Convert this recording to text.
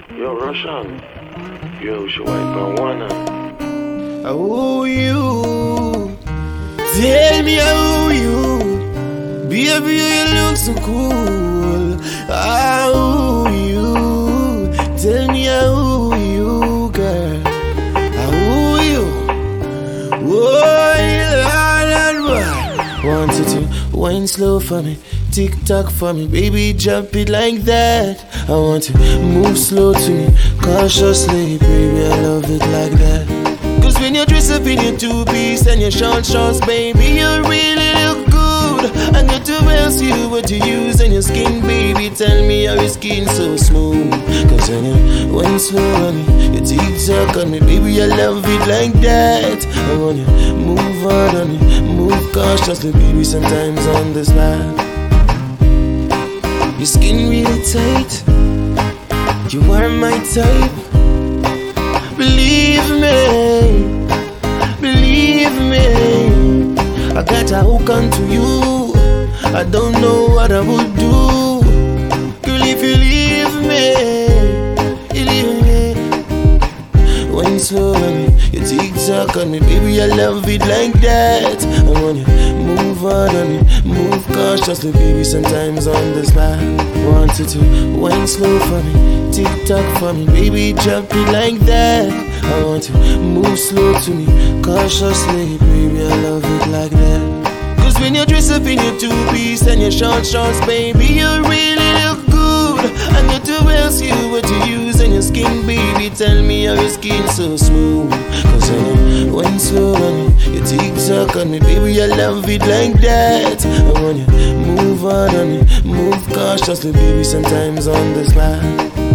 Yo, Russian. Yo, she wipe on one hand. Who you? Tell me who you? Baby, you look so cool. Who you? Tell me who you, girl. Who you? Oh, yeah, want you to wine slow for me, tick tock for me, baby, jump it like that. I want to move slow to me, cautiously, baby, I love it like that. Cause when you dress up in your two-piece and your short shorts, baby, you really look good. And your two else you what you use in your skin, baby, tell me how your skin so smooth. Cause when you went slow on me, your teeth suck on me, baby, I love it like that. And when you move hard on me, move cautiously, baby, sometimes on the slide. Your skin really tight, you are my type. Believe me, I got a hook onto you. I don't know what I would do. Girl, if you leave me, you leave me. When slow on me, your tick-tock on me, baby, I love it like that. And when you move hard on me, move cautiously, baby, sometimes on the slide. Want you to wine slow for me, tick-tock for me, baby, jump it like that. I want to move slow to me, cautiously, baby, I love it like that. Cause when you dress up in your two-piece and your short shorts, baby, you really look good. And your two else you what you use in your skin, baby, tell me how your skin so smooth. Cause when you went slow on me, your tick-tock on me, baby, I love it like that. And when you move hard on me, move cautiously, baby, sometimes on the slide.